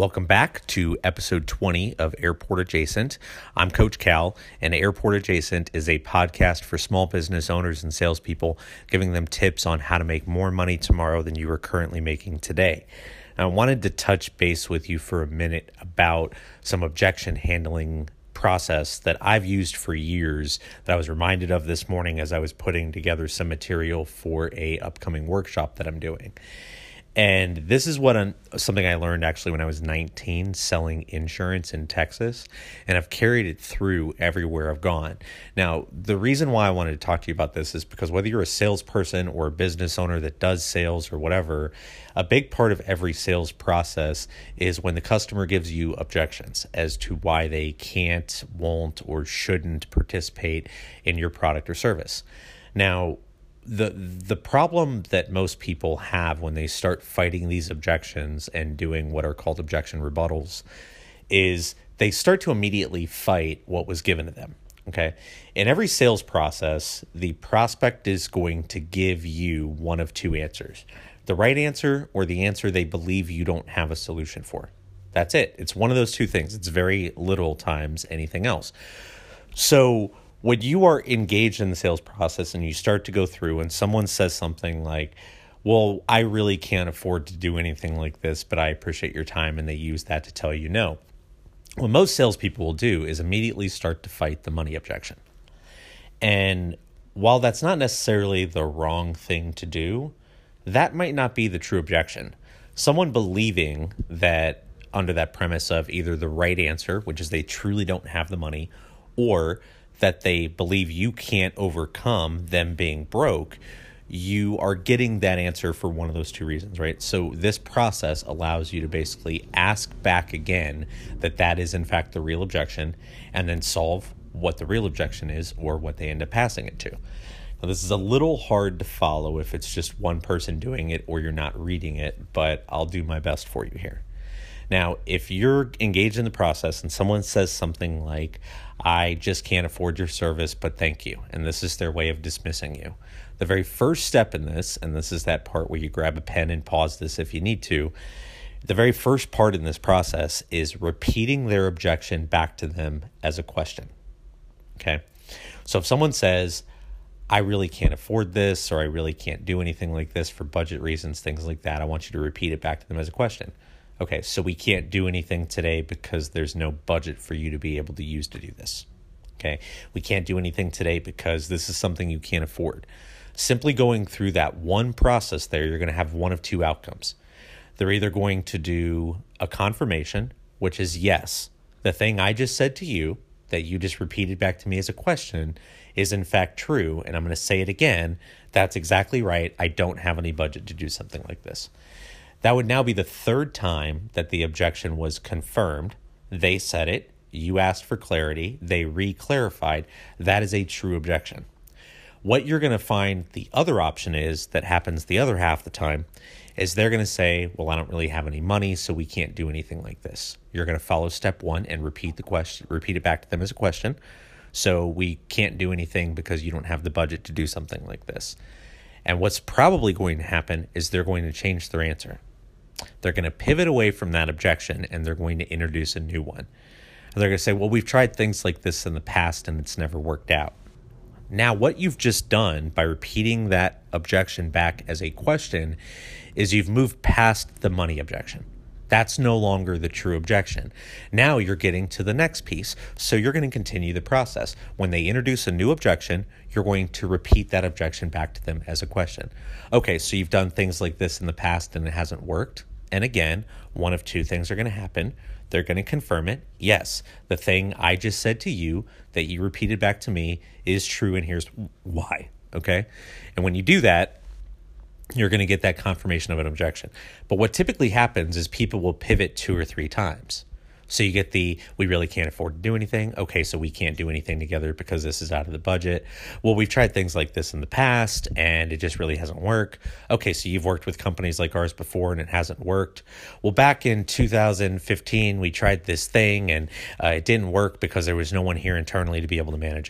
Welcome back to episode 20 of Airport Adjacent. I'm Coach Cal, and Airport Adjacent is a podcast for small business owners and salespeople, giving them tips on how to make more money tomorrow than you are currently making today. Now, I wanted to touch base with you for a minute about some objection handling process that I've used for years that I was reminded of this morning as I was putting together some material for a upcoming workshop that I'm doing. And this is something I learned actually when I was 19 selling insurance in Texas, and I've carried it through everywhere I've gone. Now, the reason why I wanted to talk to you about this is because whether you're a salesperson or a business owner that does sales or whatever, a big part of every sales process is when the customer gives you objections as to why they can't, won't, or shouldn't participate in your product or service. Now, the problem that most people have when they start fighting these objections and doing what are called objection rebuttals is they start to immediately fight what was given to them. Okay. In every sales process, the prospect is going to give you one of two answers: the right answer or the answer they believe you don't have a solution for. That's it. It's one of those two things. It's very little times anything else. So when you are engaged in the sales process and you start to go through and someone says something like, well, I really can't afford to do anything like this, but I appreciate your time, and they use that to tell you no. What most salespeople will do is immediately start to fight the money objection. And while that's not necessarily the wrong thing to do, that might not be the true objection. Someone believing that under that premise of either the right answer, which is they truly don't have the money, or that they believe you can't overcome them being broke, you are getting that answer for one of those two reasons, right? So this process allows you to basically ask back again that is in fact the real objection, and then solve what the real objection is or what they end up passing it to. Now, this is a little hard to follow if it's just one person doing it or you're not reading it, but I'll do my best for you here. Now, if you're engaged in the process and someone says something like, I just can't afford your service, but thank you, and this is their way of dismissing you, the very first step in this, and this is that part where you grab a pen and pause this if you need to, the very first part in this process is repeating their objection back to them as a question. Okay? So if someone says, I really can't afford this, or I really can't do anything like this for budget reasons, things like that, I want you to repeat it back to them as a question. Okay, so we can't do anything today because there's no budget for you to be able to use to do this. Okay, we can't do anything today because this is something you can't afford. Simply going through that one process there, you're going to have one of two outcomes. They're either going to do a confirmation, which is yes, the thing I just said to you that you just repeated back to me as a question is in fact true, and I'm going to say it again, that's exactly right, I don't have any budget to do something like this. That would now be the third time that the objection was confirmed. They said it, you asked for clarity, they re-clarified. That is a true objection. What you're going to find the other option is that happens the other half the time is they're going to say, well, I don't really have any money, so we can't do anything like this. You're going to follow step one and repeat the question, repeat it back to them as a question. So we can't do anything because you don't have the budget to do something like this. And what's probably going to happen is they're going to change their answer. They're going to pivot away from that objection and they're going to introduce a new one. And they're going to say, well, we've tried things like this in the past and it's never worked out. Now, what you've just done by repeating that objection back as a question is you've moved past the money objection. That's no longer the true objection. Now you're getting to the next piece. So you're going to continue the process. When they introduce a new objection, you're going to repeat that objection back to them as a question. Okay, so you've done things like this in the past and it hasn't worked. And again, one of two things are going to happen. They're going to confirm it. Yes, the thing I just said to you that you repeated back to me is true, and here's why. Okay? And when you do that, you're going to get that confirmation of an objection. But what typically happens is people will pivot 2 or 3 times. So you get we really can't afford to do anything. Okay, so we can't do anything together because this is out of the budget. Well, we've tried things like this in the past and it just really hasn't worked. Okay, so you've worked with companies like ours before and it hasn't worked. Well, back in 2015, we tried this thing and it didn't work because there was no one here internally to be able to manage it.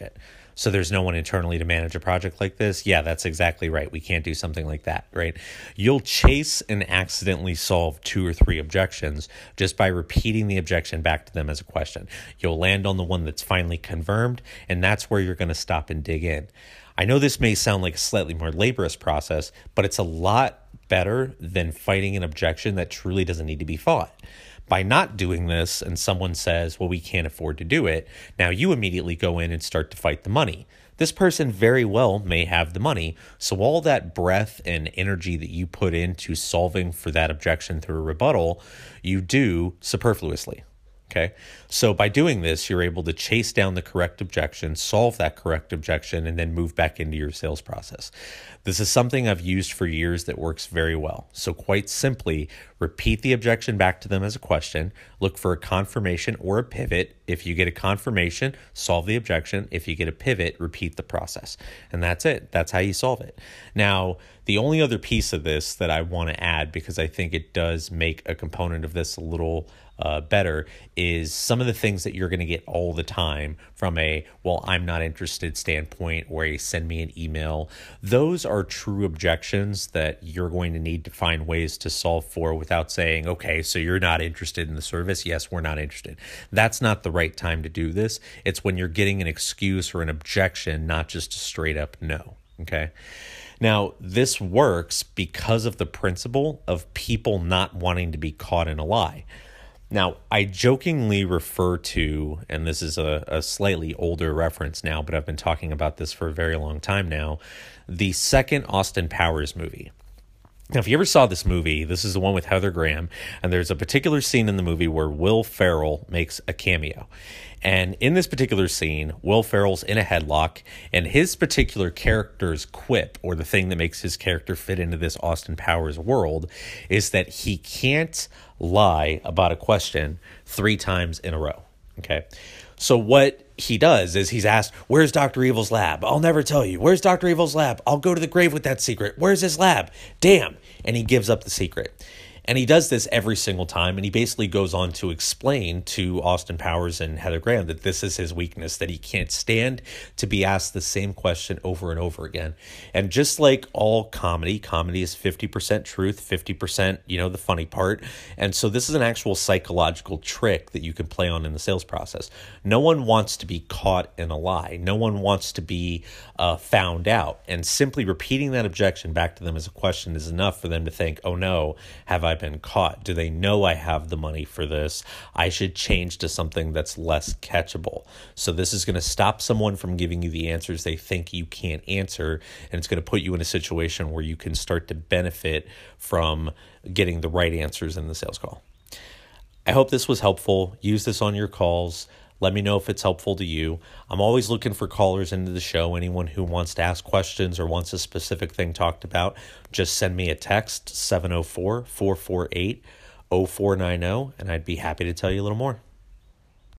So there's no one internally to manage a project like this? Yeah, that's exactly right. We can't do something like that, right? You'll chase and accidentally solve 2 or 3 objections just by repeating the objection back to them as a question. You'll land on the one that's finally confirmed, and that's where you're going to stop and dig in. I know this may sound like a slightly more laborious process, but it's a lot better than fighting an objection that truly doesn't need to be fought. By not doing this and someone says, well, we can't afford to do it, now you immediately go in and start to fight the money. This person very well may have the money, so all that breath and energy that you put into solving for that objection through a rebuttal, you do superfluously. Okay, so by doing this, you're able to chase down the correct objection, solve that correct objection, and then move back into your sales process. This is something I've used for years that works very well. So quite simply, repeat the objection back to them as a question, look for a confirmation or a pivot. If you get a confirmation, solve the objection. If you get a pivot, repeat the process. And that's it. That's how you solve it. Now, the only other piece of this that I want to add, because I think it does make a component of this a little better, is some of the things that you're going to get all the time from a, well, I'm not interested standpoint, or a send me an email. Those are true objections that you're going to need to find ways to solve for without saying, okay, so you're not interested in the service? Yes, we're not interested. That's not the right time to do this. It's when you're getting an excuse or an objection, not just a straight up no. Okay. Now, this works because of the principle of people not wanting to be caught in a lie. Now, I jokingly refer to, and this is a slightly older reference now, but I've been talking about this for a very long time now, the second Austin Powers movie. Now, if you ever saw this movie, this is the one with Heather Graham, and there's a particular scene in the movie where Will Ferrell makes a cameo. And in this particular scene, Will Ferrell's in a headlock, and his particular character's quip, or the thing that makes his character fit into this Austin Powers world, is that he can't lie about a question 3 times in a row. Okay. So what he does is he's asked, where's Dr. Evil's lab? I'll never tell you. Where's Dr. Evil's lab? I'll go to the grave with that secret. Where's his lab? Damn. And he gives up the secret. And he does this every single time, and he basically goes on to explain to Austin Powers and Heather Graham that this is his weakness, that he can't stand to be asked the same question over and over again. And just like all comedy is 50% truth, 50%, the funny part. And so this is an actual psychological trick that you can play on in the sales process. No one wants to be caught in a lie. No one wants to be found out. And simply repeating that objection back to them as a question is enough for them to think, oh no, have I been caught? Do they know I have the money for this? I should change to something that's less catchable. So this is going to stop someone from giving you the answers they think you can't answer, and it's going to put you in a situation where you can start to benefit from getting the right answers in the sales call. I hope this was helpful. Use this on your calls. Let me know if it's helpful to you. I'm always looking for callers into the show. Anyone who wants to ask questions or wants a specific thing talked about, just send me a text, 704-448-0490, and I'd be happy to tell you a little more.